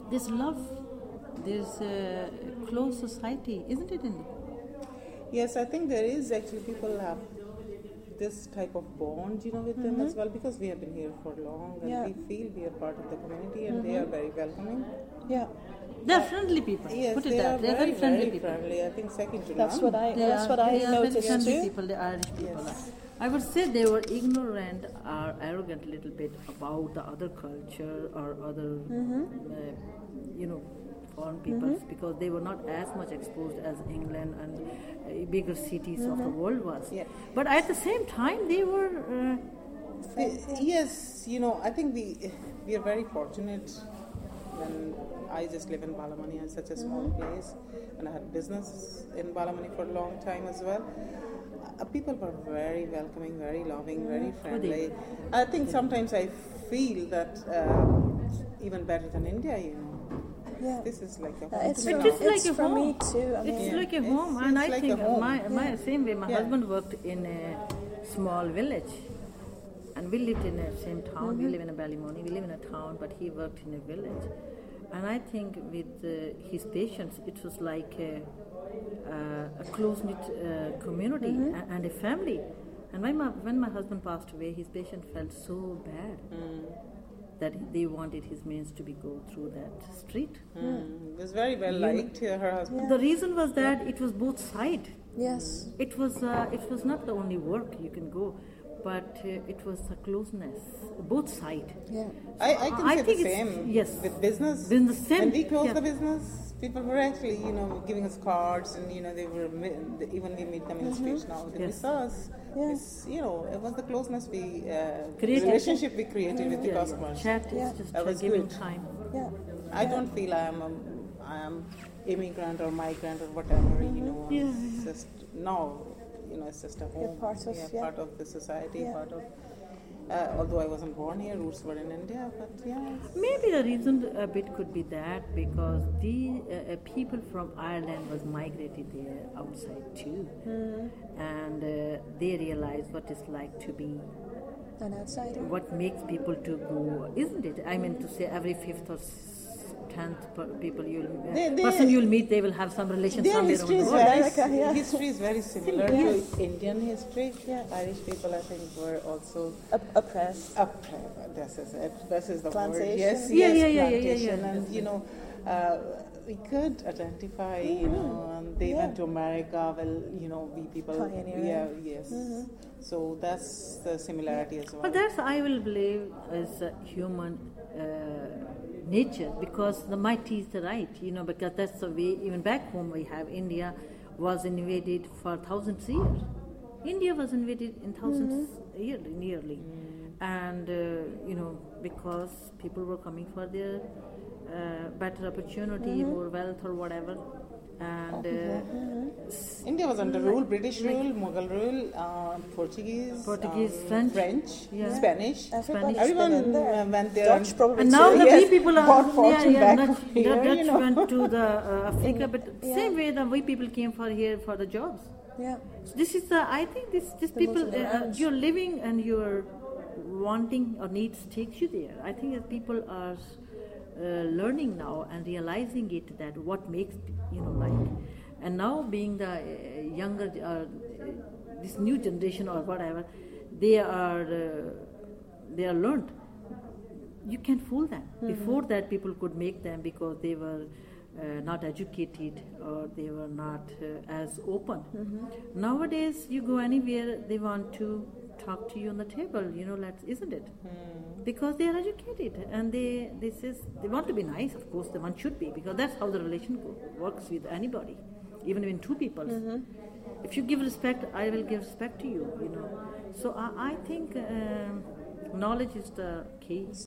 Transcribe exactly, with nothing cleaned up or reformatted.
this love, this uh, close society, isn't it? In Yes, I think there is actually people have this type of bond, you know, with mm-hmm. them as well, because we have been here for long and yeah. we feel we are part of the community and mm-hmm. they are very welcoming. Yeah. They're friendly people. Yes, Put it they that. are They're very, very friendly very people. friendly. I think second to That's none. what I. They that's are, what I they are noticed very friendly too. people. The Irish people. Yes. Are. I would say they were ignorant or arrogant a little bit about the other culture or other, mm-hmm. uh, you know, foreign peoples mm-hmm. because they were not as much exposed as England and uh, bigger cities mm-hmm. of the world was. Yeah. But at the same time, they were. Uh, they, yes, you know, I think we we are very fortunate. When I just live in Balamani, it's such a small mm-hmm. place, and I had business in Balamani for a long time as well. Uh, people were very welcoming, very loving, very friendly. I think sometimes I feel that uh, even better than India, you know. Yeah. This is like a home. Uh, it's it from, is like it's a from home. me too. I mean, it's yeah. like a It's, home, it's and I like think home. my my yeah. same way. My Yeah. husband worked in a small village, and we lived in the same town. Mm-hmm. We live in a Ballymoney. We live in a town, but he worked in a village. And I think with uh, his patients, it was like a, uh, a close-knit uh, community mm-hmm. and, and a family. And when my, when my husband passed away, his patient felt so bad mm. that they wanted his means to be go through that street. Mm. It was very well liked, uh, her husband. Yeah. The reason was that it was both sides. Yes. It was uh, it was not the only work you can go, but uh, it was a closeness, both sides. Yeah. I, I can I say think the it's- same yes. with business. Business, same. When we closed Yeah. the business, people were actually, you know, giving us cards, and you know, they were mi- even we meet them in the streets now. They Yes. miss us. Yeah. It's, you know, it was the closeness we uh, Created. relationship we created with the Yeah, yeah. customers. Chat is Yeah. just That was giving good. time. Yeah. I don't feel I am a, I am immigrant or migrant or whatever. You know, Yeah, it's just no, you know, it's just a home. You're part of- yeah, yeah. part of the society, Yeah. part of. Uh, although I wasn't born here, roots were in India, but yeah. it's- Maybe the reason a bit could be that because the uh, uh, people from Ireland was migrated there outside too, and uh, they realized what it's like to be, An outsider. what makes people to go, isn't it? I mean to say every fifth or s- tenth per- people you'll uh, They- they- person you'll meet, they will have some relation Their somewhere history on is the road. very America, yeah. history is very similar Yes. to Indian history. Yeah. Irish people, I think, were also Op- oppressed. up. This is it. This is the Plantation. word. Yes, Yeah, yes, yeah, yeah, yeah, yeah, plantation, yeah. and you know, uh, we could identify. You know, and they Yeah. went to America. Well, you know, we people. Pioneering. Yeah, yes. So that's the similarity as well. But that's, I will believe, is uh, human uh, nature, because the mighty is the right, you know, because that's the way, even back home we have, India was invaded for thousands of years. India was invaded in thousands yearly, nearly. And, uh, you know, because people were coming for their uh, better opportunity, more wealth or whatever. And uh, India was under rule, British rule, Mughal rule, uh, Portuguese, Portuguese, um, French. French, Yeah. Spanish. Everybody's Everyone been in there. uh, went there. Dutch and- probably And now too. the Yes, we people are bought yeah, fortune yeah, back Dutch, from the here, Dutch you know. went to the uh, Africa, but Yeah. same way the we people came for here for the jobs. Yeah. So this is the I think this this people losing their uh, edge. you're living and you're wanting or needs takes you there. I think that people are uh, learning now and realizing it that what makes you know like, and now being the uh, younger uh, this new generation or whatever, they are uh, they are learned. You can't fool them. Mm-hmm. Before that, people could make them because they were uh, not educated or they were not uh, as open. Mm-hmm. Nowadays, you go anywhere, they want to talk to you on the table. You know, let's isn't it? Mm. Because they are educated and they this is they want to be nice. Of course, the one should be because that's how the relation go, works with anybody, even in two people. Mm-hmm. If you give respect, I will give respect to you. You know, so I, I think um, knowledge is the key.